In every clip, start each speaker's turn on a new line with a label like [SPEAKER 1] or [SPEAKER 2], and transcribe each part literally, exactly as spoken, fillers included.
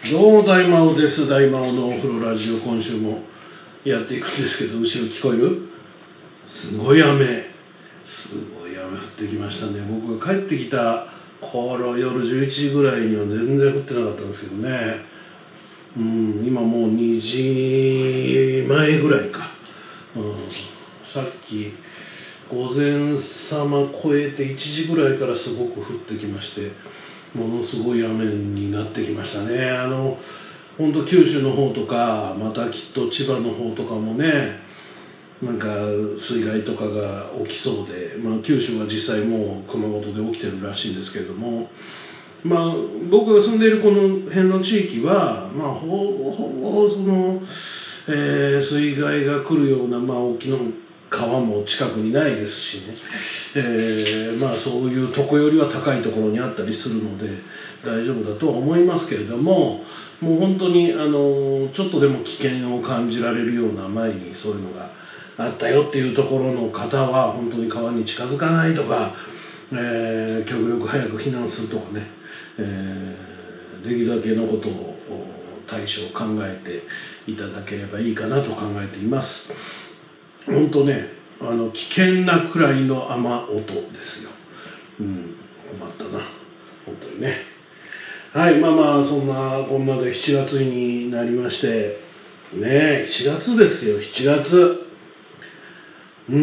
[SPEAKER 1] どうも大魔王です。大魔王のお風呂ラジオ、今週もやっていくんですけど、後ろ聞こえる？すごい雨すごい雨降ってきましたね。僕が帰ってきた頃、夜じゅういちじぐらいには全然降ってなかったんですけどね。うん今もうにじまえぐらいか、うん、さっき午前様超えていちじぐらいからすごく降ってきまして、ものすごい雨になってきましたね。あの本当九州の方とか、またきっと千葉の方とかもね、なんか水害とかが起きそうで、まあ、九州は実際もう熊本で起きてるらしいんですけれども、まあ、僕が住んでいるこの辺の地域は、まあ、ほぼほぼその、えー、水害が来るような、まあ、大きな川も近くにないですしね、えーまあ、そういうとこよりは高いところにあったりするので大丈夫だとは思いますけれども、もう本当にあのちょっとでも危険を感じられるような前にそういうのがあったよっていうところの方は、本当に川に近づかないとか、えー、極力早く避難するとかね、えー、できるだけのことを対処を考えていただければいいかなと考えています。本当ね、あの危険なくらいの雨音ですよ。うん、困ったな、本当にね。はい、まあまあそんなこんなでしちがつになりましてね、しちがつですよ、しちがつ。うん、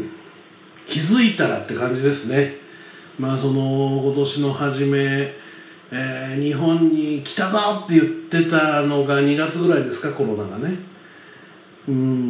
[SPEAKER 1] 気づいたらって感じですね。まあその今年の初め、えー、日本に来たぞって言ってたのがにがつぐらいですか、コロナがね。うん、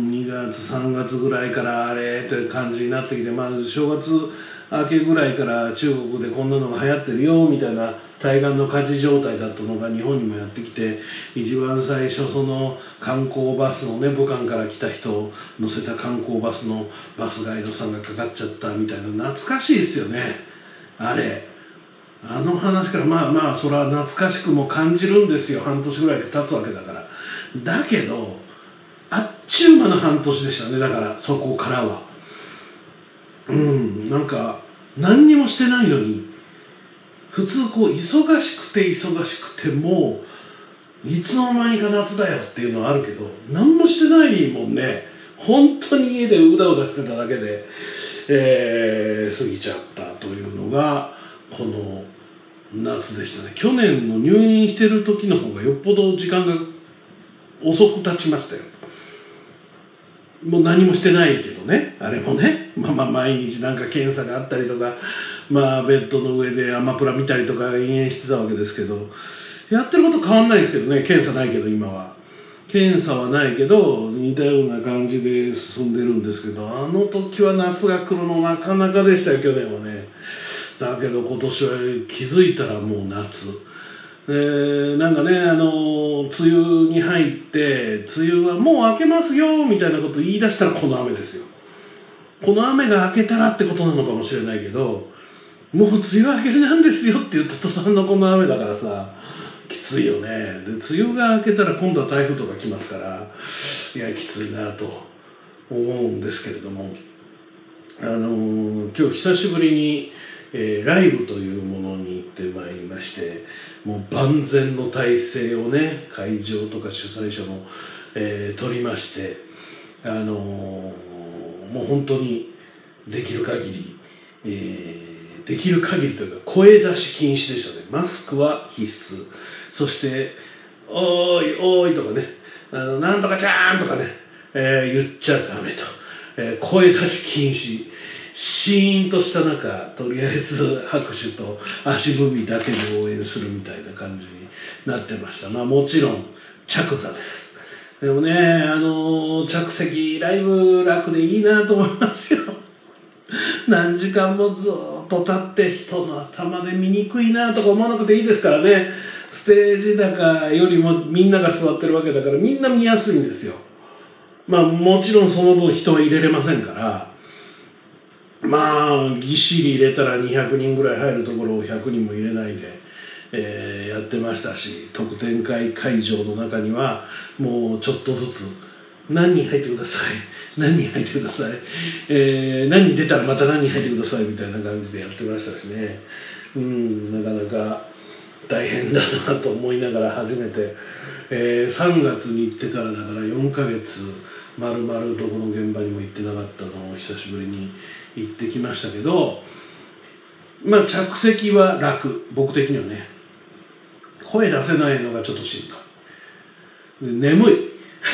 [SPEAKER 1] にがつさんがつぐらいからあれという感じになってきて、まず正月明けぐらいから中国でこんなのが流行ってるよみたいな対岸の火事状態だったのが日本にもやってきて、一番最初その観光バスのね、武漢から来た人を乗せた観光バスのバスガイドさんがかかっちゃったみたいな、懐かしいですよね、あれ。あの話からまあまあそれは懐かしくも感じるんですよ。半年ぐらい経つわけだから。だけどあっちゅう間の半年でしたね。だからそこからはうんなんか何にもしてないのに、普通こう忙しくて忙しくてもういつの間にか夏だよっていうのはあるけど、何もしてないもんね。本当に家でうだうだしてただけで、えー、過ぎちゃったというのがこの夏でしたね。去年の入院してる時の方がよっぽど時間が遅く経ちましたよ。もう何もしてないけどね、あれもね、まあまあ毎日なんか検査があったりとか、まあベッドの上でアマプラ見たりとか延々してたわけですけど、やってること変わんないですけどね。検査ないけど、今は検査はないけど似たような感じで進んでるんですけど、あの時は夏が来るのなかなかでしたよ、去年はね。だけど今年は気づいたらもう夏。えー、なんかね、あの梅雨に入って梅雨はもう明けますよみたいなことを言い出したらこの雨ですよ。この雨が明けたらってことなのかもしれないけど、もう梅雨明けなんですよって言った途端のこの雨だからさ、きついよね。で梅雨が明けたら今度は台風とか来ますから、いやきついなと思うんですけれども、あの今日久しぶりにえー、ライブというものに行ってまいりまして、もう万全の体制をね、会場とか主催者も、えー、取りまして、あのー、もう本当にできる限り、えー、できる限りというか声出し禁止でしたね。マスクは必須。そしておーいおーいとかね、あのなんとかちゃーんとかね、えー、言っちゃダメと、えー、声出し禁止。シーンとした中、とりあえず拍手と足踏みだけで応援するみたいな感じになってました。まあもちろん着座です。でもね、あの着席ライブ楽でいいなと思いますよ。何時間もずっと立って人の頭で見にくいなとか思わなくていいですからね。ステージ高よりもみんなが座ってるわけだからみんな見やすいんですよ。まあもちろんその分人は入れれませんから、まあぎっしり入れたらにひゃくにんぐらい入るところをひゃくにんも入れないで、えー、やってましたし、特典会会場の中にはもうちょっとずつ何人入ってください、何人入ってください、えー、何人出たらまた何人入ってくださいみたいな感じでやってましたしね。うんなかなか大変だなと思いながら初めて、えー、さんがつに行ってからだからよんかげつまるまるどこの現場にも行ってなかったのを久しぶりに行ってきましたけど、まあ着席は楽、僕的にはね。声出せないのがちょっとしんどい。眠い。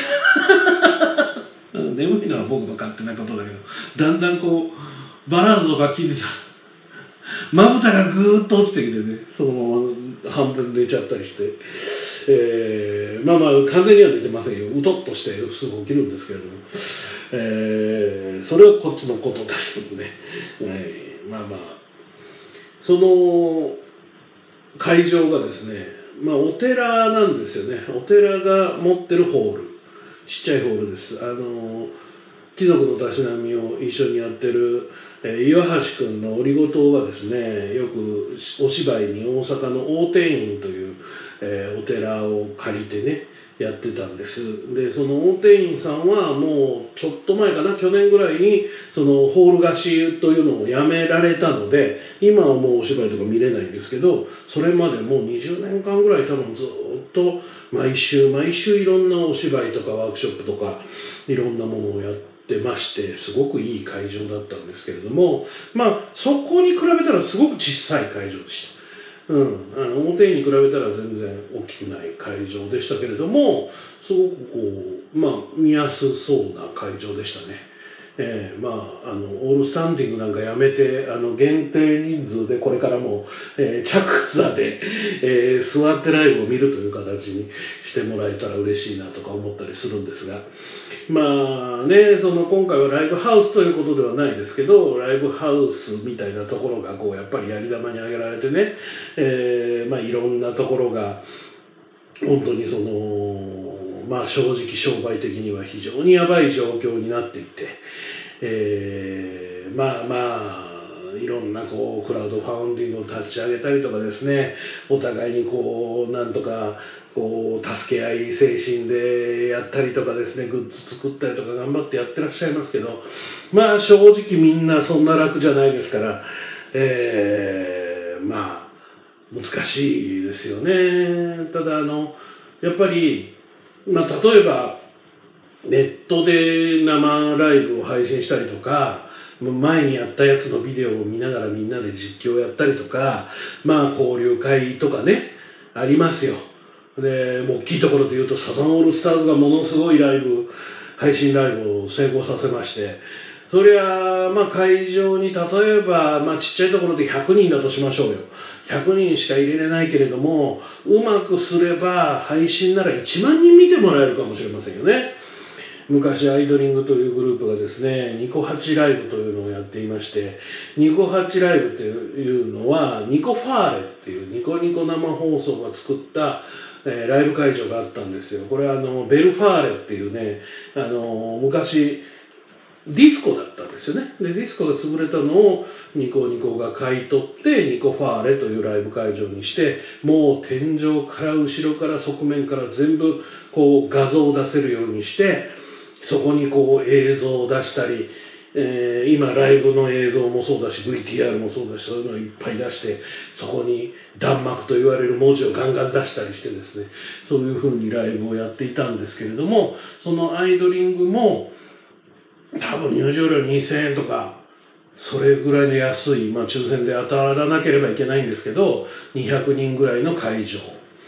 [SPEAKER 1] 眠いのは僕の勝手なことだけど、だんだんこう、バラードが聴いてたら、まぶたがぐーっと落ちてきてね、そのまま半分寝ちゃったりして、えー、まあまあ完全には寝てませんよ。うとっとしてすぐ起きるんですけれども、えー、それはこっちのことですのでね、えー、まあまあ、その会場がですね、まあお寺なんですよね。お寺が持ってるホール。ちっちゃいホールです。あの、貴族のたしなみを一緒にやってる、えー、岩橋くんのオリゴ糖がですね、よくお芝居に大阪の大天院という、えー、お寺を借りてね、やってたんです。で、その大天院さんはもうちょっと前かな、去年ぐらいにそのホール貸しというのをやめられたので、今はもうお芝居とか見れないんですけど、それまでもうにじゅうねんかんぐらい多分ずっと毎週毎週いろんなお芝居とかワークショップとかいろんなものをやって出まして、すごくいい会場だったんですけれども、まあそこに比べたらすごく小さい会場でした。うん、あの表に比べたら全然大きくない会場でしたけれども、すごくこう、まあ見やすそうな会場でしたね。えー、まあ、あの、オールスタンディングなんかやめて、あの、限定人数でこれからも、えー、着座で、えー、座ってライブを見るという形にしてもらえたら嬉しいなとか思ったりするんですが、まあね、その今回はライブハウスということではないですけど、ライブハウスみたいなところがこう、やっぱりやり玉に挙げられてね、えー、まあいろんなところが、本当にその、まあ正直商売的には非常にやばい状況になっていって、えー、まあまあ、いろんなこうクラウドファウンディングを立ち上げたりとかですね、お互いにこう、なんとか、こう、助け合い精神でやったりとかですね、グッズ作ったりとか頑張ってやってらっしゃいますけど、まあ正直みんなそんな楽じゃないですから、えー、まあ、難しいですよね。ただあの、やっぱり、まあ、例えば、ネットで生ライブを配信したりとか、前にやったやつのビデオを見ながらみんなで実況やったりとか、まあ交流会とかね、ありますよ。で、もう大きいところで言うとサザンオールスターズがものすごいライブ、配信ライブを成功させまして、そりゃ、まあ会場に例えば、まあちっちゃいところでひゃくにんだとしましょうよ。ひゃくにんしか入れれないけれども、うまくすれば配信ならいちまんにん見てもらえるかもしれませんよね。昔アイドリングというグループがですね、ニコハチライブというのをやっていまして、ニコハチライブというのは、ニコファーレっていうニコニコ生放送が作った、えー、ライブ会場があったんですよ。これはあの、ベルファーレっていうね、あの、昔、ディスコだったんですよね。で、ディスコが潰れたのをニコニコが買い取って、ニコファーレというライブ会場にして、もう天井から後ろから側面から全部こう画像を出せるようにして、そこにこう映像を出したり、えー、今ライブの映像もそうだし ブイティーアール もそうだし、そういうのをいっぱい出して、そこに弾幕と言われる文字をガンガン出したりしてですね、そういう風にライブをやっていたんですけれども、そのアイドリングも多分入場料にせんえんとか、それぐらいで安い、まあ抽選で当たらなければいけないんですけど、にひゃくにんぐらいの会場。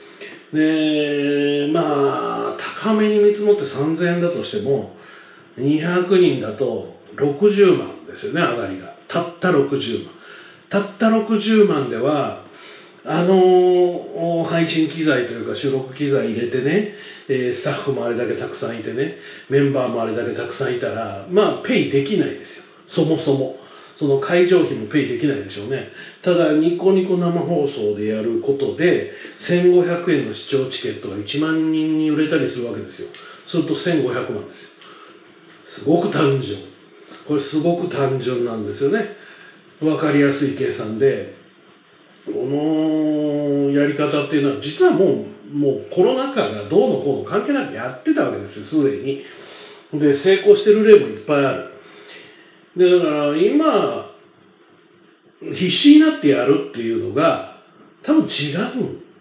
[SPEAKER 1] で、まあ、高めに見積もってさんぜんえんだとしても、にひゃくにんだとろくじゅうまんですよね、上がりが。たったろくじゅうまん。たったろくじゅうまんでは、あの、配信機材というか収録機材入れてね、えー、スタッフもあれだけたくさんいてね、メンバーもあれだけたくさんいたら、まあ、ペイできないですよ。そもそも。その会場費もペイできないでしょうね。ただ、ニコニコ生放送でやることで、せんごひゃくえんの視聴チケットがいちまんにんに売れたりするわけですよ。するとせんごひゃくまんですよ。すごく単純。これすごく単純なんですよね。わかりやすい計算で、このやり方っていうのは、実はもう、もうコロナ禍がどうのこうの関係なくやってたわけですよ、すでに。で、成功してる例もいっぱいある。で、だから今、必死になってやるっていうのが、多分違うん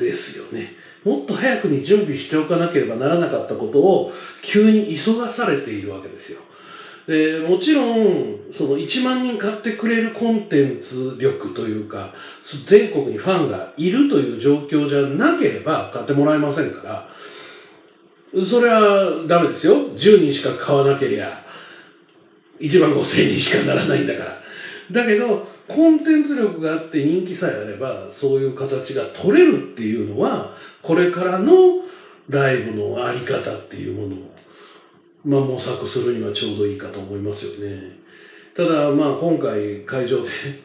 [SPEAKER 1] ですよね。もっと早くに準備しておかなければならなかったことを急に急がされているわけですよ。でもちろんそのいちまんにん買ってくれるコンテンツ力というか、全国にファンがいるという状況じゃなければ買ってもらえませんから、それはダメですよ。じゅうにんしか買わなければいちまんごせんにんしかならないんだから。だけどコンテンツ力があって人気さえあればそういう形が取れるっていうのは、これからのライブのあり方っていうものを、まあ、模索するにはちょうどいいかと思いますよね。ただまあ今回会場で、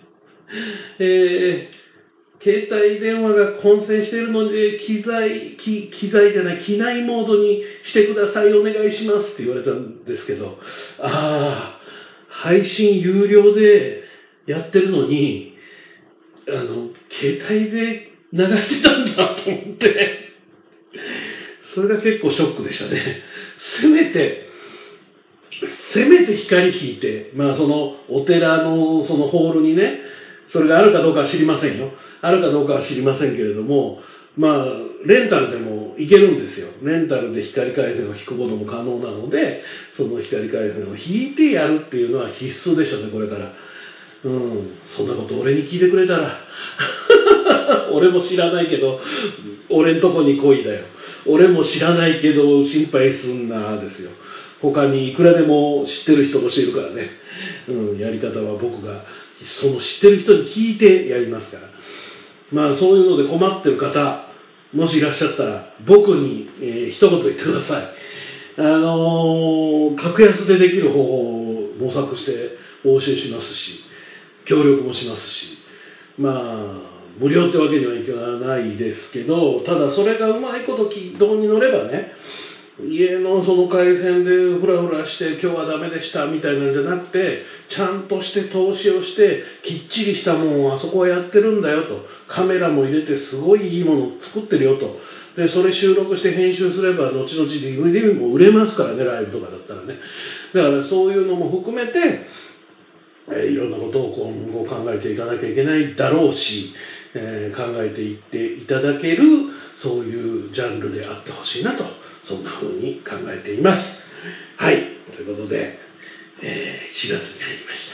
[SPEAKER 1] えー、携帯電話が混戦しているので機材機機材じゃない機内モードにしてください、お願いしますって言われたんですけど、ああ配信有料でやってるのに、あの、携帯で流してたんだと思って、それが結構ショックでしたね。せめて、せめて光引いて、まあそのお寺のそのホールにね、それがあるかどうかは知りませんよ。あるかどうかは知りませんけれども、まあ、レンタルでもいけるんですよ。レンタルで光回線を引くことも可能なので、その光回線を引いてやるっていうのは必須でしょうね、これから。うん、そんなこと俺に聞いてくれたら俺も知らないけど俺んとこに来いだよ、俺も知らないけど心配すんなですよ。他にいくらでも知ってる人教えるからね、うん、やり方は僕がその知ってる人に聞いてやりますから。まあそういうので困ってる方もしいらっしゃったら僕に、えー、一言言ってください。あのー、格安でできる方法を模索してお教えしますし、協力もしますし、まあ無料ってわけにはいかないですけど、ただそれがうまいこと軌道に乗ればね、家のその回線でフラフラして今日はダメでしたみたいなんじゃなくて、ちゃんとして投資をしてきっちりしたものをあそこはやってるんだよと、カメラも入れてすごいいいものを作ってるよと、でそれ収録して編集すれば後々 ディーブイディー も売れますからね、ライブとかだったらね。だからそういうのも含めて、えー、いろんなことを今後考えていかなきゃいけないだろうし、えー、考えていっていただけるそういうジャンルであってほしいなと、そんな風に考えています。はい、ということで、えー、しがつに入りました。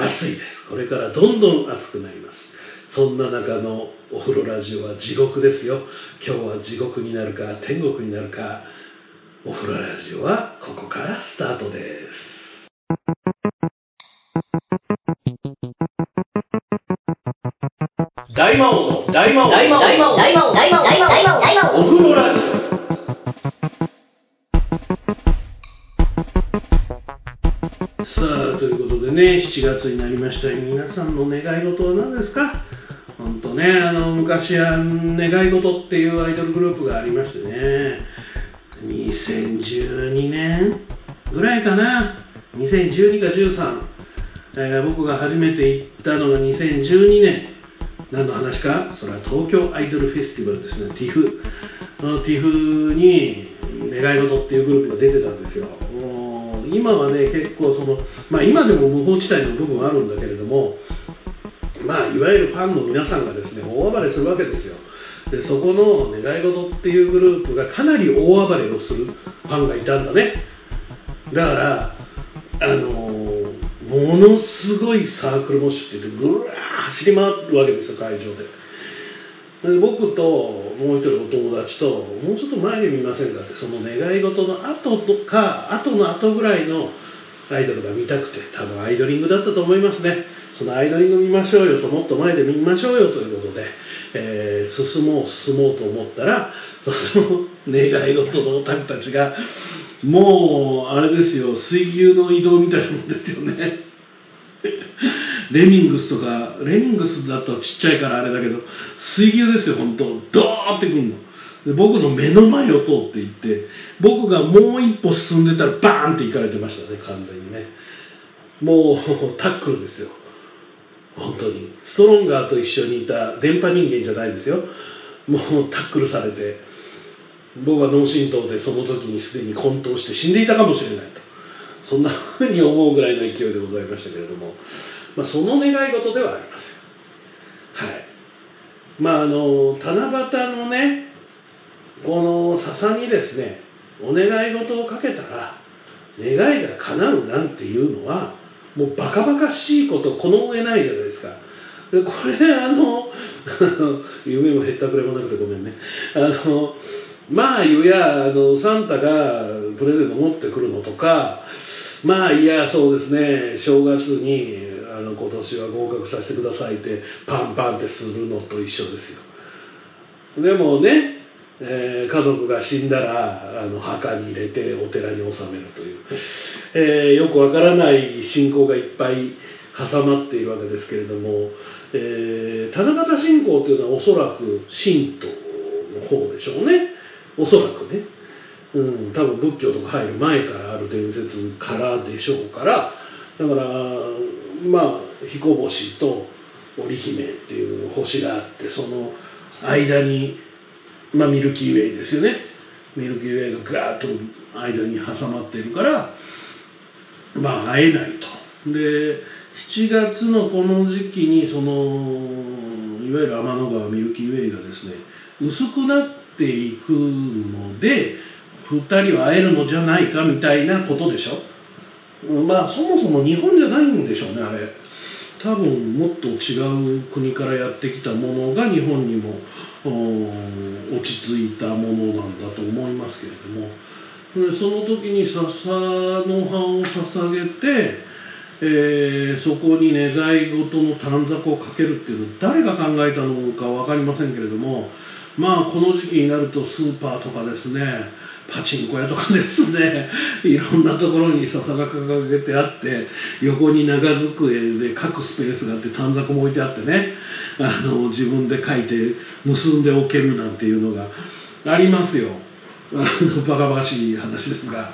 [SPEAKER 1] 暑いです。これからどんどん暑くなります。そんな中のお風呂ラジオは地獄ですよ。今日は地獄になるか天国になるか、お風呂ラジオはここからスタートです。大魔王の大魔王大魔王大魔王大魔王大魔王大魔王大魔王大魔王お風呂ラジオ。さあということでね、しちがつになりました。皆さんの願い事は何ですか？本当ね、あの昔は願い事っていうアイドルグループがありましてね、にせんじゅうにねんぐらいかな、にせんじゅうにかじゅうさん、えー、僕が初めて行ったのがにせんじゅうにねん。何の話か、それは東京アイドルフェスティバルですね、ティフ。そのティフに願い事っていうグループが出てたんですよ。もう今はね、結構その、まあ今でも無法地帯の部分はあるんだけれども、まあいわゆるファンの皆さんがですね、大暴れするわけですよ。で、そこの願い事っていうグループがかなり大暴れをするファンがいたんだね。だから、あのー、ものすごいサークルモッシュって言ってぐるー走り回るわけですよ、会場で。で僕ともう一人お友達と、もうちょっと前で見ませんかって、その願い事の後とか後の後ぐらいのアイドルが見たくて、多分アイドリングだったと思いますね。そのアイドリング見ましょうよと、もっと前で見ましょうよということで、えー、進もう進もうと思ったら、その願い事のオタクたちがもうあれですよ、水牛の移動みたいなもんですよね。レミングスとか、レミングスだとちっちゃいからあれだけど、水牛ですよ、本当ドーってくるの。で僕の目の前を通っていって、僕がもう一歩進んでたらバーンって行かれてましたね、完全にね。もうタックルですよ、本当に。ストロンガーと一緒にいた電波人間じゃないですよ。もうタックルされて、僕は脳震盪でその時にすでに昏倒して死んでいたかもしれないと、そんなふうに思うぐらいの勢いでございましたけれども、まあ、その願い事ではありません。はい。 まああの七夕のねこの笹にですねお願い事をかけたら願いが叶うなんていうのはもうバカバカしいことこの上ないじゃないですか。でこれあの夢もへったくれもなくてごめんね。あのまあ言うやあのサンタがプレゼント持ってくるのとか、まあいやそうですね正月にあの今年は合格させてくださいってパンパンってするのと一緒ですよ。でもね、えー、家族が死んだらあの墓に入れてお寺に納めるという、えー、よくわからない信仰がいっぱい挟まっているわけですけれども、えー、七夕信仰というのはおそらく神道の方でしょうね。おそらくね、うん、多分仏教とか入る前からある伝説からでしょうから、だからまあ彦星と織姫っていう星があって、その間に、まあ、ミルキーウェイですよね。ミルキーウェイがガーッと間に挟まっているから、まあ会えないと。でしちがつのこの時期にそのいわゆる天の川ミルキーウェイがですね薄くなっていくのでふたりは会えるのじゃないかみたいなことでしょ。まあそもそも日本じゃないんでしょうねあれ。多分もっと違う国からやってきたものが日本にも落ち着いたものなんだと思いますけれども、その時に笹の葉を捧げて、えー、そこに願い事の短冊をかけるっていうのを誰が考えたのか分かりませんけれども、まあこの時期になるとスーパーとかですねパチンコ屋とかですねいろんなところに笹が掲げてあって横に長机で書くスペースがあって短冊も置いてあってねあの自分で書いて結んでおけるなんていうのがありますよ。あのバカバカしい話ですが、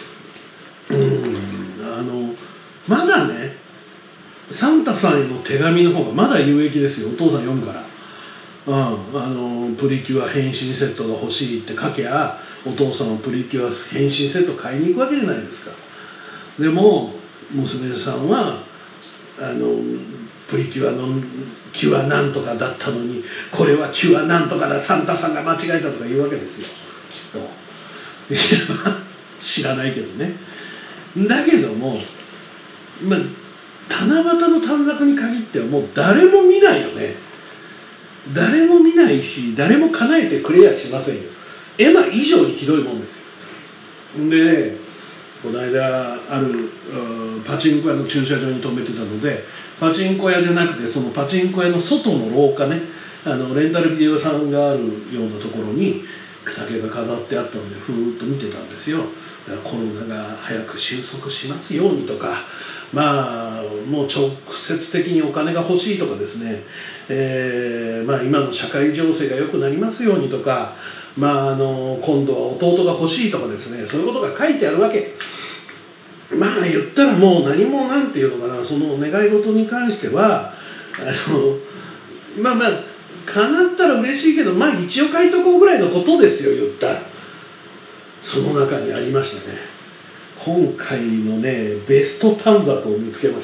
[SPEAKER 1] うんあのまだねサンタさんへの手紙の方がまだ有益ですよ。お父さん読むから、うん、あのプリキュア変身セットが欲しいって書けゃお父さんはプリキュア変身セット買いに行くわけじゃないですか。でも娘さんはあのプリキュアのキュアなんとかだったのにこれはキュアなんとかだサンタさんが間違えたとか言うわけですよきっと。知らないけどね。だけどもまあ七夕の短冊に限ってはもう誰も見ないよね。誰も見ないし誰も叶えてくれやしませんよ。エマ以上にひどいもんですよ。でねこの間あるパチンコ屋の駐車場に止めてたのでパチンコ屋じゃなくてそのパチンコ屋の外の廊下ねあのレンタルビデオ屋さんがあるようなところに竹が飾ってあったのでふーっと見てたんですよ。コロナが早く収束しますようにとかまあもう直接的にお金が欲しいとかですね、えーまあ、今の社会情勢が良くなりますようにとか、まあ、あの今度は弟が欲しいとかですねそういうことが書いてあるわけ。まあ言ったらもう何もなんていうのかなその願い事に関してはあのまあまあ叶ったら嬉しいけどまあ一応書いとこうぐらいのことですよ言ったら。その中にありましたね今回のねベスト短冊を見つけました、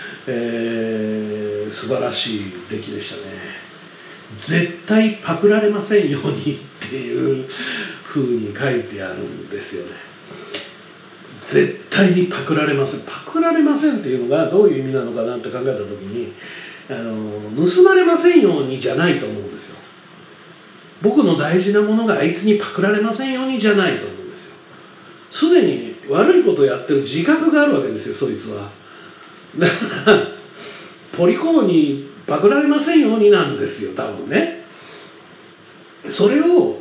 [SPEAKER 1] えー、素晴らしい出来でしたね。絶対パクられませんようにっていう風に書いてあるんですよね。絶対にパクられません。パクられませんっていうのがどういう意味なのかなって考えた時にあの盗まれませんようにじゃないと思うんですよ。僕の大事なものがあいつにパクられませんようにじゃないと思うんですよ。すでに悪いことをやってる自覚があるわけですよそいつは。だからポリコーにパクられませんようになんですよ多分ね。それを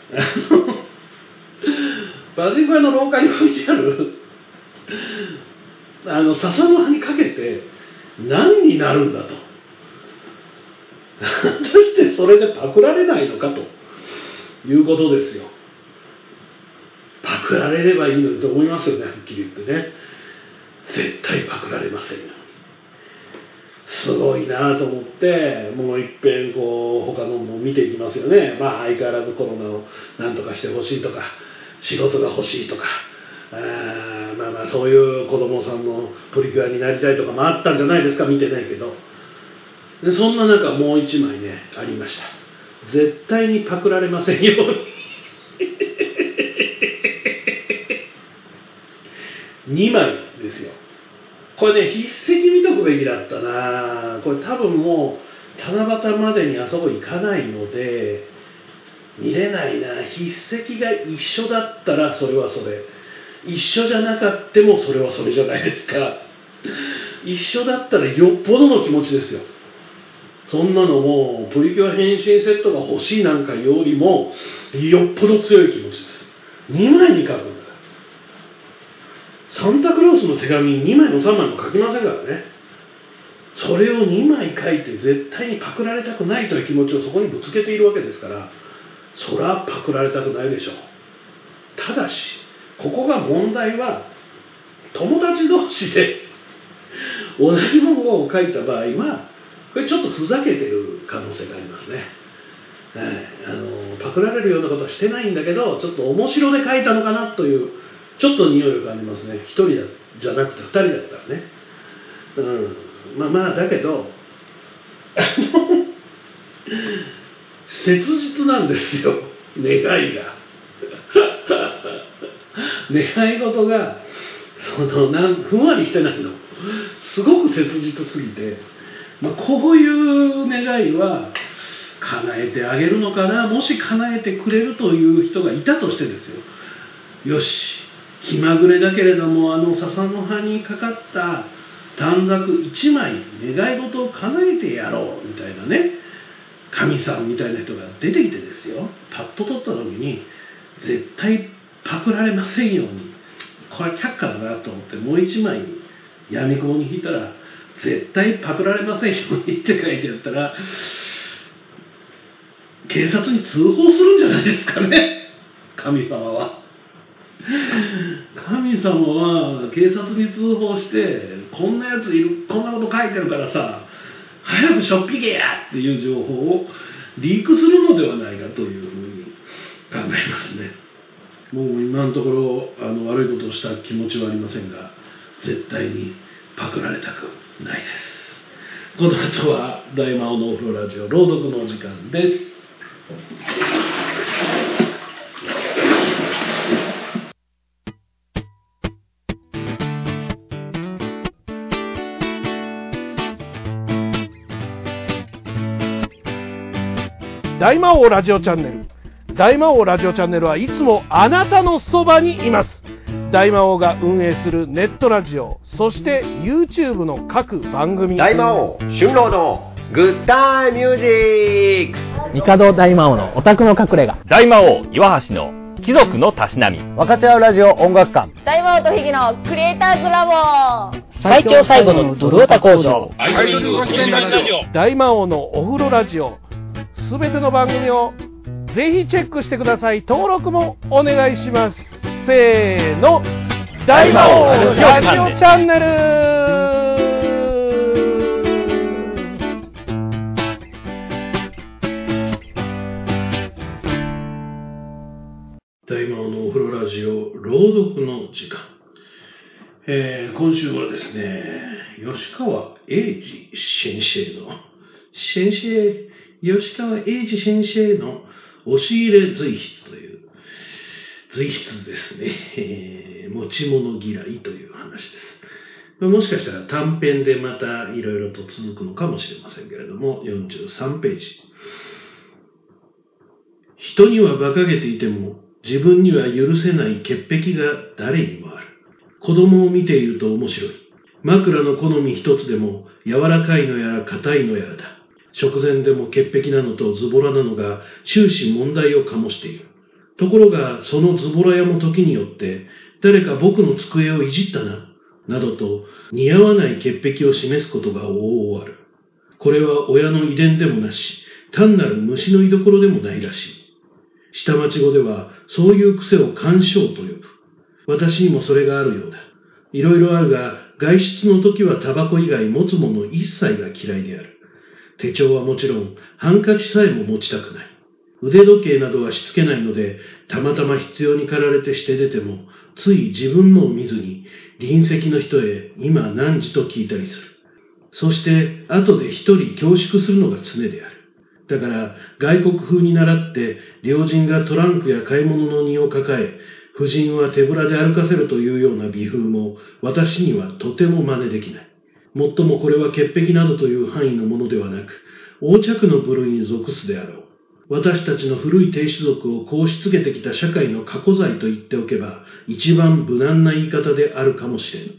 [SPEAKER 1] パチンコ屋の廊下に置いてあるあの笹の葉にかけて何になるんだと果たしてそれでパクられないのかということですよ。パクられればいいのにと思いますよねはっきり言ってね。絶対パクられませんよ。すごいなと思ってもう一遍こう他のも見ていきますよね。まあ相変わらずコロナを何とかしてほしいとか仕事が欲しいとかあまあまあそういう子供さんのプリキュアになりたいとかもあったんじゃないですか。見てないけどでそんな中もう一枚ねありました。絶対にパクられませんようににまいですよ。これね筆跡見とくべきだったな。これ多分もう七夕までにあそこ行かないので見れないな。筆跡が一緒だったらそれはそれ、一緒じゃなかってもそれはそれじゃないですか。一緒だったらよっぽどの気持ちですよ。そんなのもうプリキュア変身セットが欲しいなんかよりもよっぽど強い気持ちです。にまいに書くんだから。サンタクロースの手紙にまいもさんまいも書きませんからね。それをにまい書いて絶対にパクられたくないという気持ちをそこにぶつけているわけですから、そりゃパクられたくないでしょう。ただしここが問題は、友達同士で同じものを書いた場合はこれちょっとふざけてる可能性がありますね。はい、あのパクられるようなことはしてないんだけど、ちょっと面白で書いたのかなというちょっと匂いを感じますね。一人だじゃなくて二人だったらね。うん、まあまあだけど切実なんですよ、願いが願い事がそのなんふんわりしてないの、すごく切実すぎて、まあ、こういう願いは叶えてあげるのかな。もし叶えてくれるという人がいたとしてですよ、よし気まぐれだけれどもあの笹の葉にかかった短冊いちまい願い事を叶えてやろうみたいなね、神さんみたいな人が出てきてですよ、パッと取った時に絶対パクられませんように、これ却下だなと思ってもういちまい闇雲に引いたら絶対パクられませんようにって書いてあったら、警察に通報するんじゃないですかね。神様は神様は警察に通報して、こんなやついる、こんなこと書いてるからさ早くしょっぴけやっていう情報をリークするのではないかというふうに考えますね。もう今のところあの悪いことをした気持ちはありませんが、絶対にパクられたくないです。この後は大魔王のお風呂ラジオ朗読のお時間です。大魔王ラジオチャンネル。大魔王ラジオチャンネルはいつもあなたのそばにいます。大魔王が運営するネットラジオ、そして YouTube の各番組、
[SPEAKER 2] 大魔王春郎のグッタイミュージック、
[SPEAKER 3] 帝大魔王のオタクの隠れ家、
[SPEAKER 4] 大魔王岩橋の貴族のたしなみ、
[SPEAKER 3] 分かち合うラジオ音楽館、
[SPEAKER 5] 大魔王とヒギのクリエイターズラボ、
[SPEAKER 3] 最強最後のドルオタ工場、
[SPEAKER 4] アイドルご出演ラジ
[SPEAKER 1] オ、大魔王のお風呂ラジオ、すべての番組をぜひチェックしてください。登録もお願いします。せーの、大魔王ラジオチャンネル。大魔王のお風呂ラジオ朗読の時間、えー、今週はですね、吉川英治先生の先生吉川英治先生の押し入れ随筆という随筆ですね、えー、持ち物嫌いという話です。もしかしたら短編でまたいろいろと続くのかもしれませんけれども、よんじゅうさんページ。人には馬鹿げていても自分には許せない潔癖が誰にもある。子供を見ていると面白い。枕の好み一つでも柔らかいのやら硬いのやらだ。食前でも潔癖なのとズボラなのが終始問題を醸している。ところがそのズボラ屋も時によって誰か僕の机をいじったな、などと似合わない潔癖を示すことが往々ある。これは親の遺伝でもなし、単なる虫の居所でもないらしい。下町語ではそういう癖を干渉と呼ぶ。私にもそれがあるようだ。いろいろあるが、外出の時はタバコ以外持つもの一切が嫌いである。手帳はもちろん、ハンカチさえも持ちたくない。腕時計などはしつけないので、たまたま必要に駆られてして出ても、つい自分のを見ずに、隣席の人へ今何時と聞いたりする。 そして後で一人恐縮するのが常である。だから外国風に倣って両人がトランクや買い物の荷を抱え、夫人は手ぶらで歩かせるというような美風も私にはとても真似できない。もっともこれは潔癖などという範囲のものではなく、横着の部類に属すであろう。私たちの古い亭主族をこうしつけてきた社会の過去罪と言っておけば、一番無難な言い方であるかもしれん。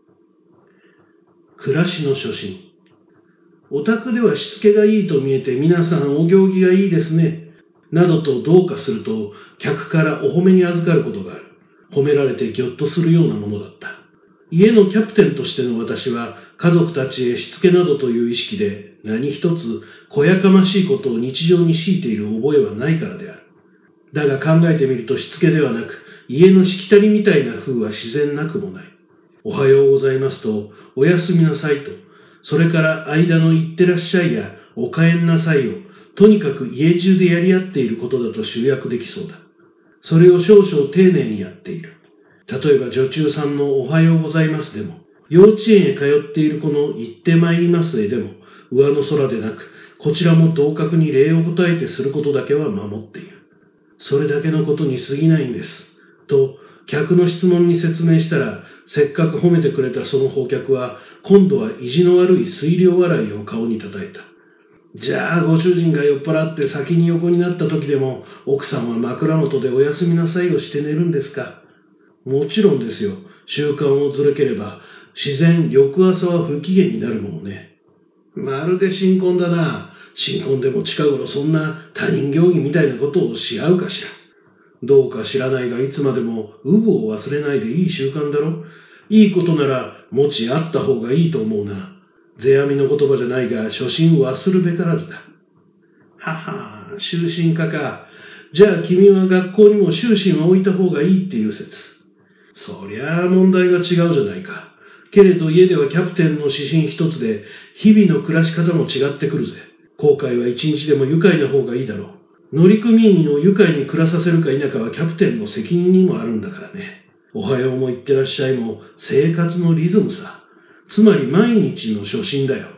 [SPEAKER 1] 暮らしの初心。お宅ではしつけがいいと見えて皆さんお行儀がいいですね。などとどうかすると、客からお褒めに預かることがある。褒められてぎょっとするようなものだった。家のキャプテンとしての私は、家族たちへしつけなどという意識で、何一つこやかましいことを日常に強いている覚えはないからである。だが考えてみるとしつけではなく、家のしきたりみたいな風は自然なくもない。おはようございますと、おやすみなさいと、それから間のいってらっしゃいやお帰んなさいを、とにかく家中でやり合っていることだと集約できそうだ。それを少々丁寧にやっている。例えば女中さんのおはようございますでも、幼稚園へ通っている子の行ってまいりますへでも、上の空でなく、こちらも同格に礼を答えてすることだけは守っている。それだけのことに過ぎないんです。と、客の質問に説明したら、せっかく褒めてくれたその訪客は、今度は意地の悪い水量笑いを顔に叩いた。じゃあご主人が酔っ払って先に横になった時でも、奥さんは枕元でおやすみなさいをして寝るんですか。もちろんですよ。習慣をずれければ、自然翌朝は不機嫌になるものね。まるで新婚だな。新婚でも近頃そんな他人行儀みたいなことをし合うかしら。どうか知らないがいつまでもウブを忘れないでいい習慣だろ。いいことなら持ちあった方がいいと思うな。世阿弥の言葉じゃないが初心忘るべからずだ。はは、終身家か。じゃあ君は学校にも終身は置いた方がいいっていう説。そりゃあ問題が違うじゃないか。けれど家ではキャプテンの指針一つで日々の暮らし方も違ってくるぜ。後悔は一日でも愉快な方がいいだろう。乗組員を愉快に暮らさせるか否かはキャプテンの責任にもあるんだからね。おはようも言ってらっしゃいも生活のリズムさ。つまり毎日の初心だよ。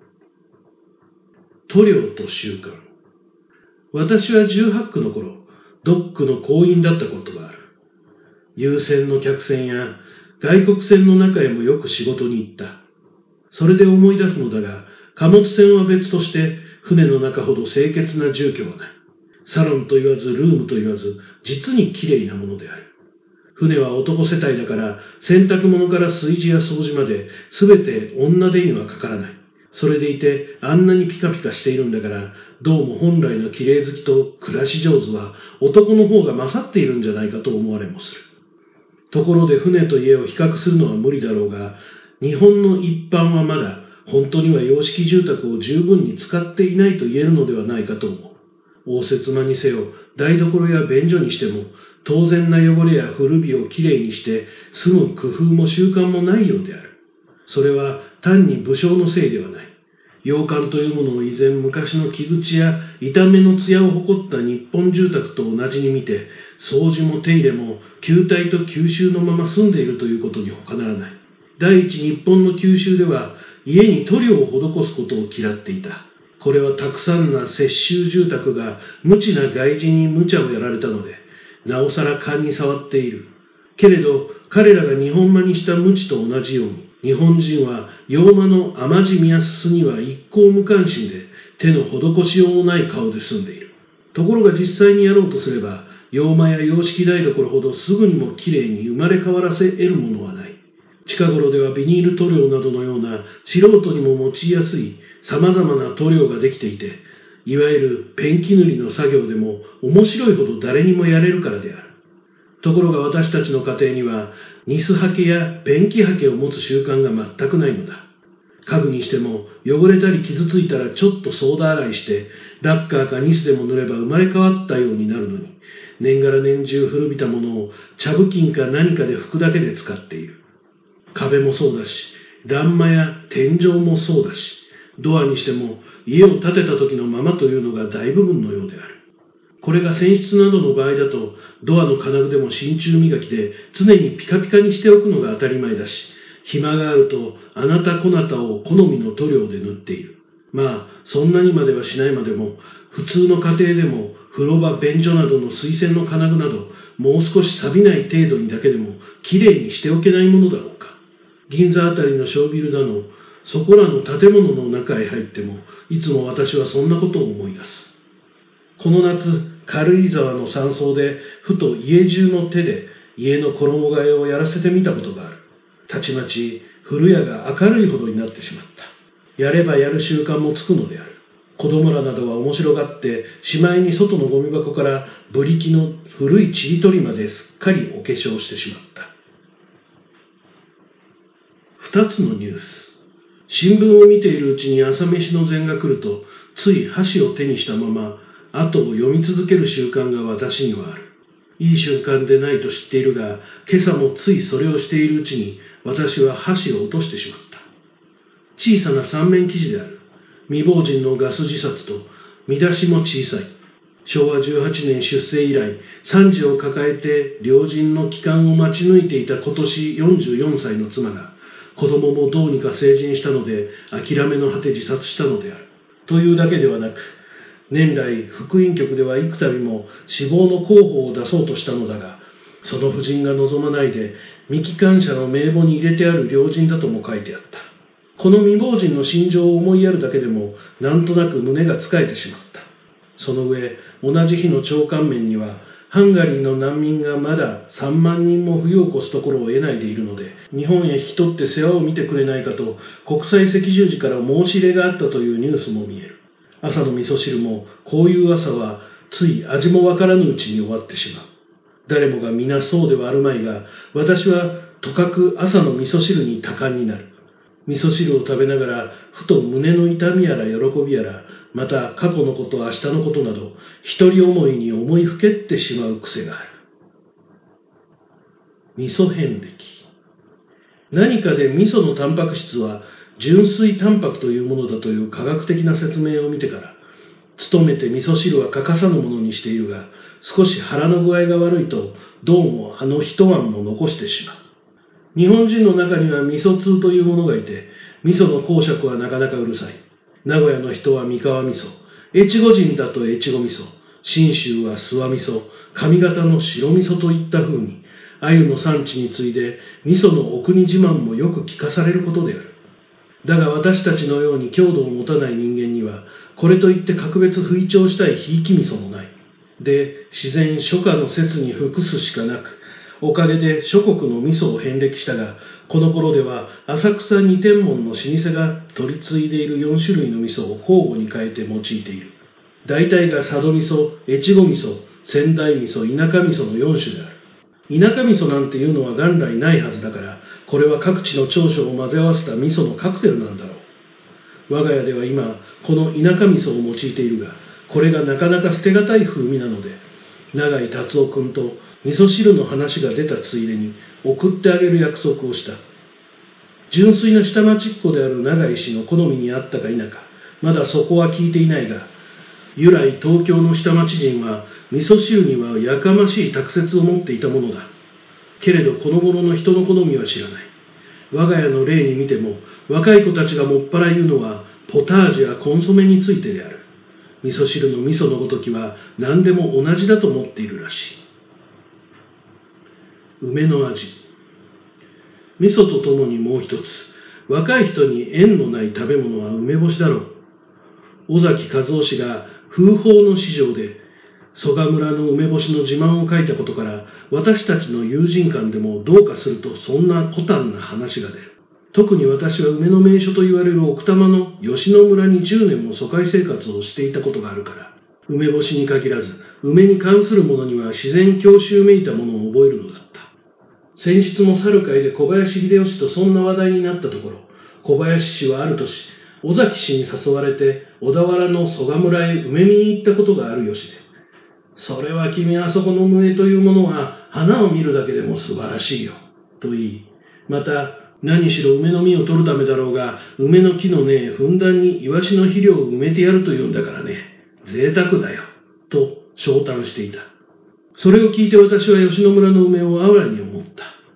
[SPEAKER 1] 塗料と習慣。私はじゅうはっくの頃、ドックの行員だったことがある。優先の客船や外国船の中へもよく仕事に行った。それで思い出すのだが、貨物船は別として船の中ほど清潔な住居はない。サロンと言わずルームと言わず、実にきれいなものである。船は男世帯だから、洗濯物から炊事や掃除まで、すべて女手にはかからない。それでいて、あんなにピカピカしているんだから、どうも本来の綺麗好きと暮らし上手は、男の方が勝っているんじゃないかと思われもする。ところで船と家を比較するのは無理だろうが、日本の一般はまだ、本当には洋式住宅を十分に使っていないと言えるのではないかと思う。応接間にせよ、台所や便所にしても、当然な汚れや古びをきれいにして住む工夫も習慣もないようである。それは単に武将のせいではない。洋館というものを以前昔の木口や板目の艶を誇った日本住宅と同じに見て、掃除も手入れも旧体と旧臭のまま住んでいるということに他ならない。第一日本の旧臭では家に塗料を施すことを嫌っていた。これはたくさんな接収住宅が無知な外人に無茶をやられたので、なおさら勘に触っている。けれど、彼らが日本間にした無知と同じように、日本人は洋間の甘地見やすすには一向無関心で、手の施しようもない顔で住んでいる。ところが実際にやろうとすれば、洋間や洋式台所ほどすぐにもきれいに生まれ変わらせ得るものはない。近頃ではビニール塗料などのような素人にも用いやすい様々な塗料ができていて、いわゆるペンキ塗りの作業でも面白いほど誰にもやれるからである。ところが私たちの家庭にはニスハケやペンキハケを持つ習慣が全くないのだ。家具にしても汚れたり傷ついたらちょっとソーダ洗いしてラッカーかニスでも塗れば生まれ変わったようになるのに、年がら年中古びたものを茶布巾か何かで拭くだけで使っている。壁もそうだし、欄間や天井もそうだし、ドアにしても家を建てた時のままというのが大部分のようである。これが泉質などの場合だと、ドアの金具でも真鍮磨きで常にピカピカにしておくのが当たり前だし、 暇があるとあなたこなたを好みの塗料で塗っている。まあ、そんなにまではしないまでも、普通の家庭でも風呂場、便所などの水洗の金具など、もう少し錆びない程度にだけでもきれいにしておけないものだろうか。銀座あたりの小ビルだの、そこらの建物の中へ入っても、いつも私はそんなことを思い出す。この夏、軽井沢の山荘で、ふと家中の手で家の衣替えをやらせてみたことがある。たちまち古屋が明るいほどになってしまった。やればやる習慣もつくのである。子供らなどは面白がって、しまいに外のゴミ箱からブリキの古いちりとりまですっかりお化粧してしまった。二つのニュース。新聞を見ているうちに朝飯の膳が来ると、つい箸を手にしたまま、後を読み続ける習慣が私にはある。いい習慣でないと知っているが、今朝もついそれをしているうちに、私は箸を落としてしまった。小さな三面記事である。未亡人のガス自殺と、見出しも小さい。しょうわじゅうはちねん出生以来、惨事を抱えて両人の帰還を待ち抜いていた今年よんじゅうよんさいの妻が、子供もどうにか成人したので、諦めの果て自殺したのである。というだけではなく、年来、福音局では幾度も死亡の候補を出そうとしたのだが、その夫人が望まないで、未帰還者の名簿に入れてある両人だとも書いてあった。この未亡人の心情を思いやるだけでも、なんとなく胸がつかえてしまった。その上、同じ日の朝刊面には、ハンガリーの難民がまださんまんにんも冬を越すところを得ないでいるので、日本へ引き取って世話を見てくれないかと、国際赤十字から申し入れがあったというニュースも見える。朝の味噌汁も、こういう朝は、つい味もわからぬうちに終わってしまう。誰もが皆そうではあるまいが、私はとかく朝の味噌汁に多感になる。味噌汁を食べながら、ふと胸の痛みやら喜びやら、また過去のこと明日のことなど、一人思いに思いふけってしまう癖がある。味噌遍歴。何かで味噌のタンパク質は純粋タンパクというものだという科学的な説明を見てから、努めて味噌汁は欠かさぬものにしているが、少し腹の具合が悪いと、どうもあの一碗も残してしまう。日本人の中には味噌通というものがいて、味噌の講釈はなかなかうるさい。名古屋の人は三河味噌、越後人だと越後味噌、信州は諏訪味噌、上方の白味噌といった風に、鮎の産地に次いで味噌のお国自慢もよく聞かされることである。だが私たちのように強度を持たない人間には、これといって格別吹聴したいひいき味噌もない。で、自然初夏の節に服すしかなく、おかげで諸国の味噌を遍歴したが、この頃では浅草二天門の老舗が取り継いでいるよんしゅるいの味噌を交互に変えて用いている。大体が佐渡味噌、越後味噌、仙台味噌、田舎味噌のよんしゅである。田舎味噌なんていうのは元来ないはずだから、これは各地の長所を混ぜ合わせた味噌のカクテルなんだろう。我が家では今、この田舎味噌を用いているが、これがなかなか捨てがたい風味なので、永井達夫君と味噌汁の話が出たついでに送ってあげる約束をした。純粋な下町っ子である永井氏の好みにあったか否か、まだそこは聞いていないが、由来東京の下町人は味噌汁にはやかましい託説を持っていたものだ。けれどこの頃の人の好みは知らない。我が家の例に見ても、若い子たちがもっぱら言うのはポタージュやコンソメについてである。味噌汁の味噌のごときは何でも同じだと思っているらしい。梅の味。味噌とともにもう一つ、若い人に縁のない食べ物は梅干しだろう。尾崎和夫氏が風法の史上で曽我村の梅干しの自慢を書いたことから、私たちの友人間でもどうかするとそんな古短な話が出る。特に私は梅の名所と言われる奥多摩の吉野村にじゅうねんも疎開生活をしていたことがあるから、梅干しに限らず、梅に関するものには自然郷愁めいたものを覚えるのだった。先日も猿会で小林秀吉とそんな話題になったところ、小林氏はある年、尾崎氏に誘われて小田原の曽我村へ梅見に行ったことがあるよしで、それは君あそこの梅というものは花を見るだけでも素晴らしいよ、と言い、また何しろ梅の実を取るためだろうが、梅の木の根へふんだんにイワシの肥料を埋めてやるというんだからね、贅沢だよ、と称嘆していた。それを聞いて私は吉野村の梅を哀れに思った。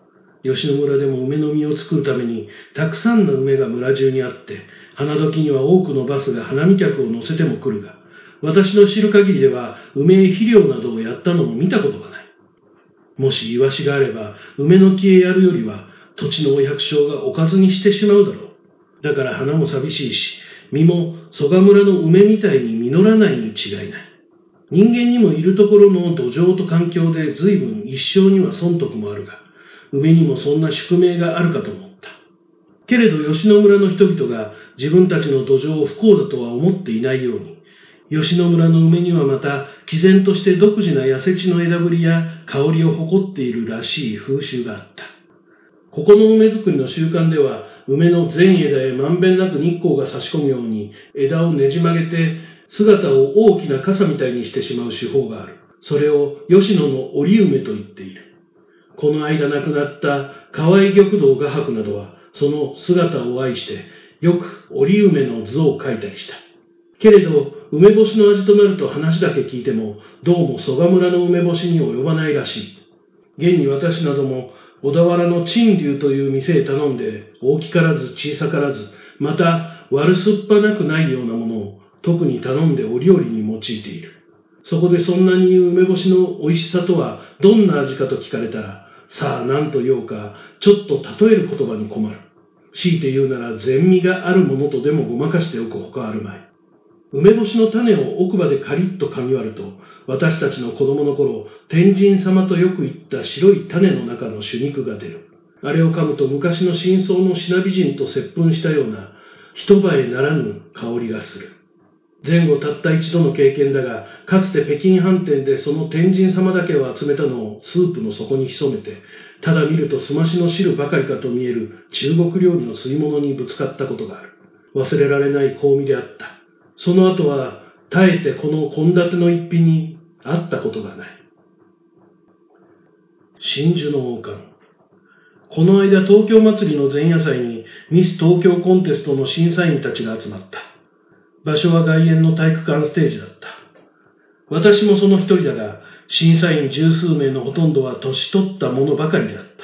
[SPEAKER 1] 吉野村でも梅の実を作るためにたくさんの梅が村中にあって、花時には多くのバスが花見客を乗せても来るが、私の知る限りでは梅へ肥料などをやったのも見たことがない。もしイワシがあれば梅の木へやるよりは土地のお百姓がおかずにしてしまうだろう。だから花も寂しいし、実も曽我村の梅みたいに実らないに違いない。人間にもいるところの土壌と環境で随分一生には損得もあるが、梅にもそんな宿命があるかと思った。けれど吉野村の人々が自分たちの土壌を不幸だとは思っていないように、吉野村の梅にはまた毅然として独自な痩せ地の枝ぶりや香りを誇っているらしい風習があった。ここの梅作りの習慣では、梅の全枝へまんべんなく日光が差し込むように枝をねじ曲げて姿を大きな傘みたいにしてしまう手法がある。それを吉野の折梅と言っている。この間亡くなった河合玉堂画伯などはその姿を愛してよく折梅の図を描いたりした。けれど梅干しの味となると話だけ聞いてもどうも曽我村の梅干しに及ばないらしい。現に私なども小田原の陳龍という店へ頼んで大きからず小さからず、また悪すっぱなくないようなものを特に頼んで折々に用いている。そこでそんなに言う梅干しの美味しさとはどんな味かと聞かれたら、さあ何と言おうかちょっと例える言葉に困る。強いて言うなら善味があるものとでもごまかしておくほかあるまい。梅干しの種を奥歯でカリッと噛み割ると、私たちの子供の頃、天神様とよく言った白い種の中の種肉が出る。あれを噛むと昔の真相の品美人と接吻したような、一葉へならぬ香りがする。前後たった一度の経験だが、かつて北京飯店でその天神様だけを集めたのをスープの底に潜めて、ただ見るとすましの汁ばかりかと見える中国料理の吸い物にぶつかったことがある。忘れられない香味であった。その後は、絶えてこの献立の一品に会ったことがない。真珠の王冠。この間東京祭りの前夜祭にミス東京コンテストの審査員たちが集まった。場所は外苑の体育館ステージだった。私もその一人だが、審査員十数名のほとんどは年取った者ばかりであった。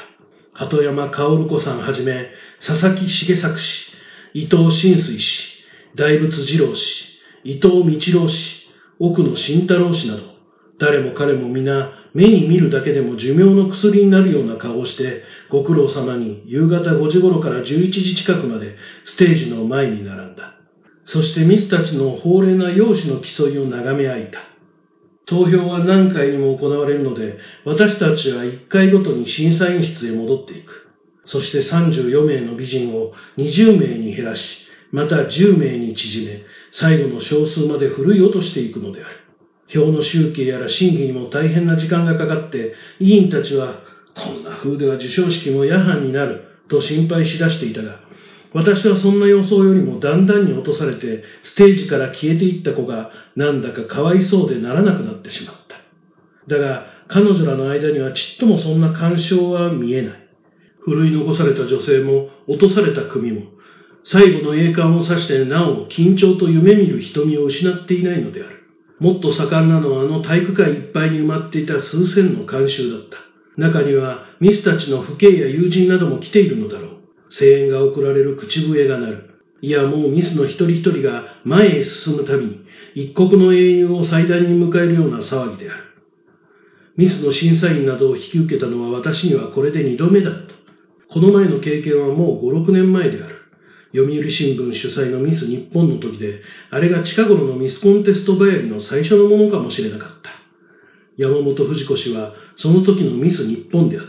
[SPEAKER 1] 鳩山薫子さんはじめ、佐々木重作氏、伊藤新水氏、大仏二郎氏、伊藤道郎氏、奥野慎太郎氏など、誰も彼も皆目に見るだけでも寿命の薬になるような顔をして、ご苦労様に夕方ごじ頃からじゅういちじ近くまでステージの前に並んだ。そしてミスたちの法令な容姿の競いを眺め合いた。投票は何回にも行われるので、私たちはいっかいごとに審査員室へ戻っていく。そしてさんじゅうよめいの美人をにじゅうめいに減らし、またじゅうめいに縮め、最後の少数までふるい落としていくのである。票の集計やら審議にも大変な時間がかかって、委員たちは、こんな風では授賞式も夜半になる、と心配しだしていたが、私はそんな予想よりもだんだんに落とされて、ステージから消えていった子が、なんだかかわいそうでならなくなってしまった。だが、彼女らの間にはちっともそんな干渉は見えない。ふるい残された女性も、落とされた組も、最後の栄冠を指してなお緊張と夢見る瞳を失っていないのである。もっと盛んなのはあの体育館いっぱいに埋まっていた数千の観衆だった。中にはミスたちの父兄や友人なども来ているのだろう。声援が送られる口笛が鳴る。いやもうミスの一人一人が前へ進むたびに一国の英雄を祭壇に迎えるような騒ぎである。ミスの審査員などを引き受けたのは私にはこれで二度目だった。この前の経験はもう五、六年前である。読売新聞主催のミス日本の時で、あれが近頃のミスコンテスト流行りの最初のものかもしれなかった。山本藤子氏はその時のミス日本であった。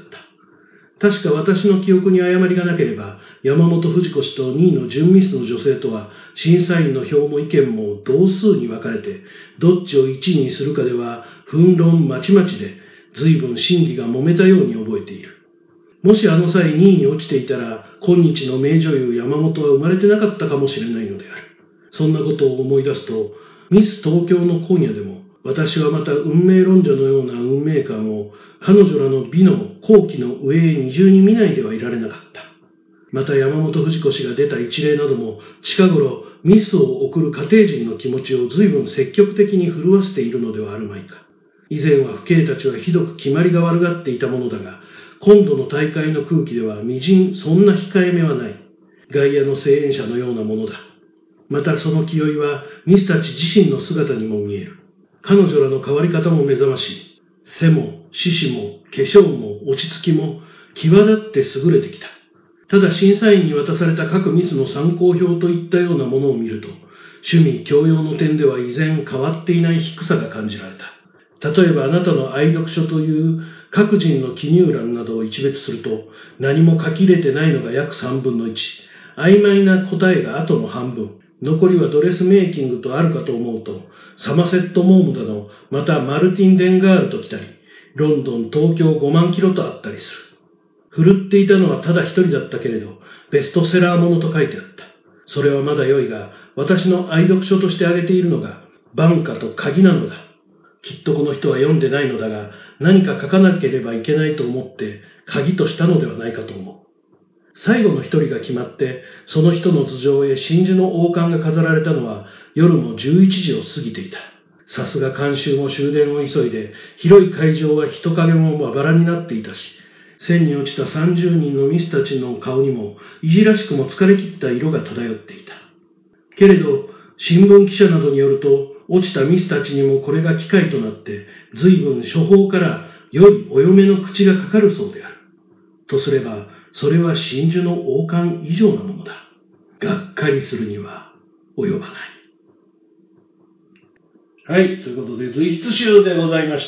[SPEAKER 1] 確か私の記憶に誤りがなければ、山本藤子氏とにいの準ミスの女性とは、審査員の票も意見も同数に分かれて、どっちをいちいにするかでは、紛論まちまちで、随分審議が揉めたように覚えている。もしあの際にいに落ちていたら、今日の名女優山本は生まれてなかったかもしれないのである。そんなことを思い出すと、ミス東京の今夜でも、私はまた運命論者のような運命感を彼女らの美の好奇の上へ二重に見ないではいられなかった。また山本藤子氏が出た一例なども、近頃ミスを送る家庭人の気持ちを随分積極的に震わせているのではあるまいか。以前は父兄たちはひどく決まりが悪がっていたものだが、 今度の大会の空気ではみじんそんな控えめはない。外野の声援者のようなものだ。またその気負いはミスたち自身の姿にも見える。彼女らの変わり方も目覚ましい。背も獅子も化粧も落ち着きも際立って優れてきた。ただ審査員に渡された各ミスの参考表といったようなものを見ると、趣味教養の点では依然変わっていない低さが感じられた。例えばあなたの愛読書という各人の記入欄などを一別すると、何も書き入れてないのが約さんぶんのいち、曖昧な答えがあとの半分、残りはドレスメイキングとあるかと思うと、サマセット・モームだの、またマルティン・デンガールと来たり、ロンドン、東京ごまんキロとあったりする。振るっていたのはただ一人だったけれど、ベストセラーものと書いてあった。それはまだ良いが、私の愛読書として挙げているのが、晩夏と鍵なのだ。きっとこの人は読んでないのだが、何か書かなければいけないと思って、鍵としたのではないかと思う。最後の一人が決まって、その人の頭上へ真珠の王冠が飾られたのは、夜もじゅういちじを過ぎていた。さすが監修も終電を急いで、広い会場は人影もまばらになっていたし、線に落ちたさんじゅうにんのミスたちの顔にも、いじらしくも疲れ切った色が漂っていた。けれど、新聞記者などによると、落ちたミスたちにもこれが機会となって、随分処方から良いお嫁の口がかかるそうである。とすれば、それは真珠の王冠以上のものだ。がっかりするには及ばない。はい、ということで、随筆集でございました。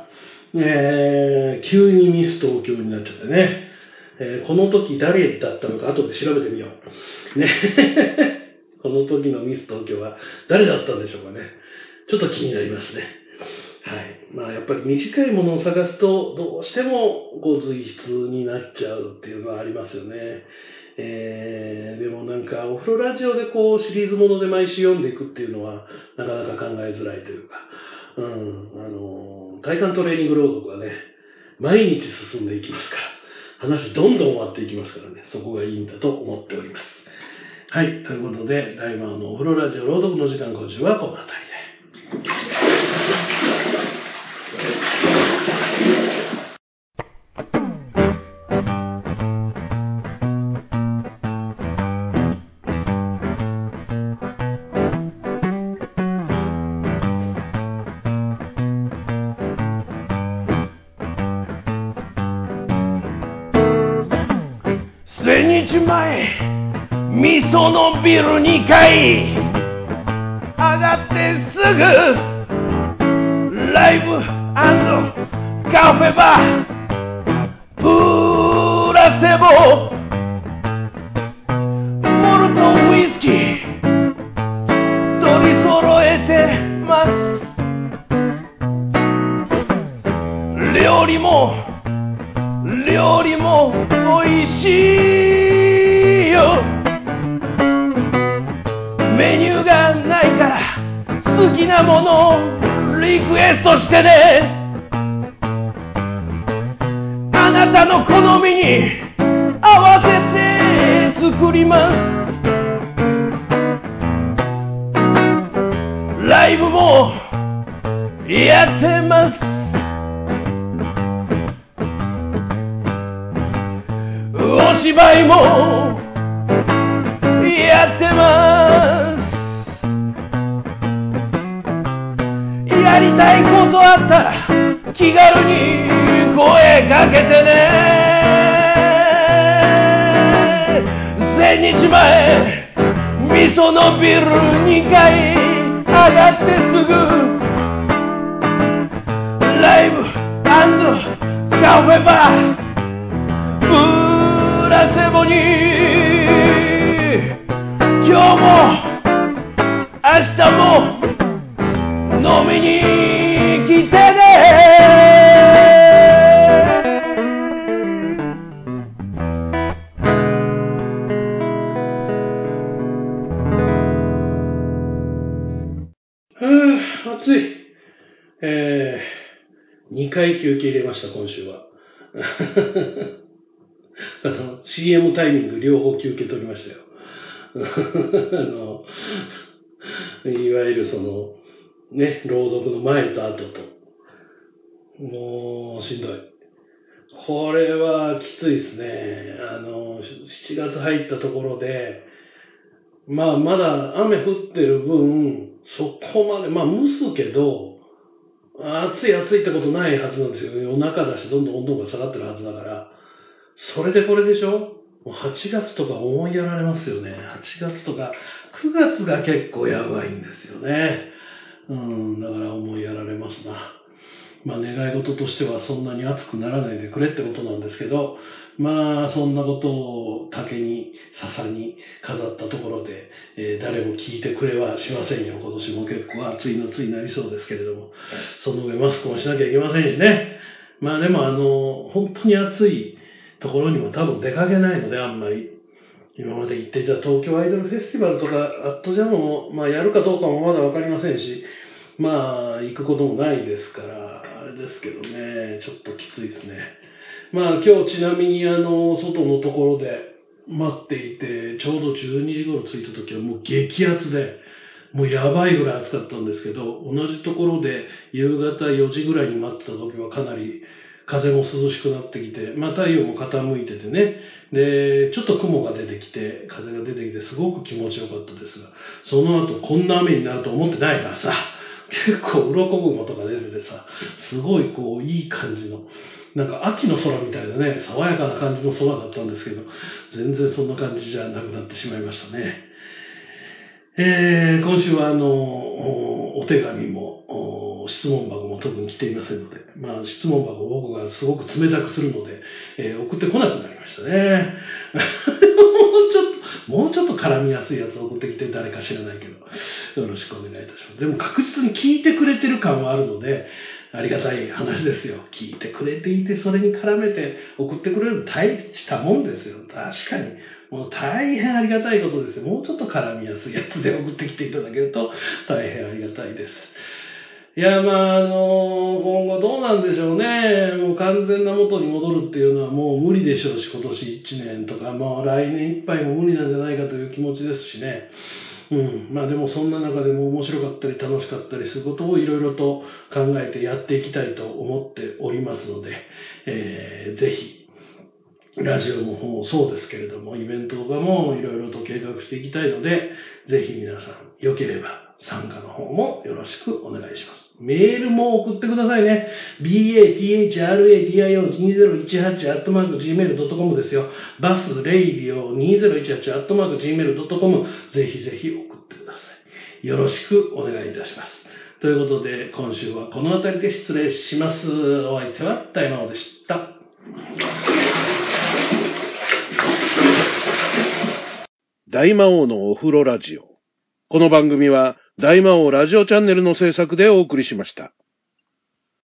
[SPEAKER 1] えー、急にミス東京になっちゃってね。えー、この時誰だったのか後で調べてみよう。ね。この時のミス東京は誰だったんでしょうかね。ちょっと気になりますね。はい。まあやっぱり短いものを探すとどうしてもこう随筆になっちゃうっていうのはありますよね。えー、でもなんかお風呂ラジオでこうシリーズもので毎週読んでいくっていうのはなかなか考えづらいというか、うん、あの、体幹トレーニング朗読はね、毎日進んでいきますから、話どんどん終わっていきますからね、そこがいいんだと思っております。はい、ということで、大魔王のお風呂ラジオ朗読の時間今週はこの辺りで。
[SPEAKER 2] 千日前、味噌のビルにかい上がってすぐライブ&カフェバープラセボモルトウイスキー取り揃えてます。料理も料理も美味しいよ。メニューがないから好きなものをリクエストしてね。あなたの好みに合わせて作ります。ライブもやってます。お芝居もやってます。やりたいことあったら気軽に声かけてね。千日前、味噌のビルにかい上がってすぐライブ&カフェバープラセボに今日も明日も飲みに来てね。
[SPEAKER 1] はぁ、暑い。えー、にかい休憩入れました、今週は。あの、シーエム タイミング両方休憩取りましたよ。あの、いわゆるその、ね、朗読の前と後と。もう、しんどい。 これはきついですね。あの、しちがつ入ったところで、まあまだ雨降ってる分、そこまで、まあ蒸すけど、暑い暑いってことないはずなんですよ。夜中だし、どんどん温度が下がってるはずだから。それでこれでしょ？もうはちがつとか思いやられますよね。はちがつとかくがつが結構やばいんですよね。うん、だから思いやられますな。まあ願い事としてはそんなに暑くならないでくれってことなんですけど、まあそんなことを竹に笹に飾ったところで、えー、誰も聞いてくれはしませんよ。今年も結構暑い夏になりそうですけれども、その上マスクもしなきゃいけませんしね。まあでもあの本当に暑いところにも多分出かけないので、あんまり今まで行っていた東京アイドルフェスティバルとかアットジャムも、まあ、やるかどうかもまだわかりませんし、まあ行くこともないですからあれですけどね、ちょっときついですね。まあ今日ちなみにあの外のところで待っていて、ちょうどじゅうにじ頃着いた時はもう激アツで、もうやばいぐらい暑かったんですけど、同じところで夕方よじぐらいに待ってた時はかなり風も涼しくなってきて、まあ太陽も傾いててね、で、ちょっと雲が出てきて、風が出てきてすごく気持ちよかったですが、その後こんな雨になると思ってないからさ、結構鱗雲とか出ててさ、すごいこういい感じの、なんか秋の空みたいなね、爽やかな感じの空だったんですけど、全然そんな感じじゃなくなってしまいましたね。えー、今週はあの、お、お手紙も、質問箱も特に来ていませんので、まあ質問箱を僕がすごく冷たくするので、えー、送ってこなくなりましたね。もうちょっと、もうちょっと絡みやすいやつを送ってきて、誰か知らないけど、よろしくお願いいたします。でも確実に聞いてくれてる感はあるので、ありがたい話ですよ。聞いてくれていて、それに絡めて送ってくれる大したもんですよ。確かに。もう大変ありがたいことですよ。もうちょっと絡みやすいやつで送ってきていただけると大変ありがたいです。いや、まあ、あの、今後どうなんでしょうね。もう完全な元に戻るっていうのはもう無理でしょうし、今年いちねんとか、まあ来年いっぱいも無理なんじゃないかという気持ちですしね。うん。まあでもそんな中でも面白かったり楽しかったりすることをいろいろと考えてやっていきたいと思っておりますので、えー、ぜひ、ラジオの方もそうですけれども、イベントとかもいろいろと計画していきたいので、ぜひ皆さん、良ければ参加の方もよろしくお願いします。メールも送ってくださいね。ビーエーティーエイチアールエーディーアイオーにせんじゅうはち アットマーク ジーメール ドットコム ですよ。バスレイディオにせんじゅうはち アットマーク ジーメール ドットコム ぜひぜひ送ってください。よろしくお願いいたします。ということで、今週はこの辺りで失礼します。お相手は大魔王でした。
[SPEAKER 6] 大魔王のお風呂ラジオ。この番組は大魔王ラジオチャンネルの制作でお送りしました。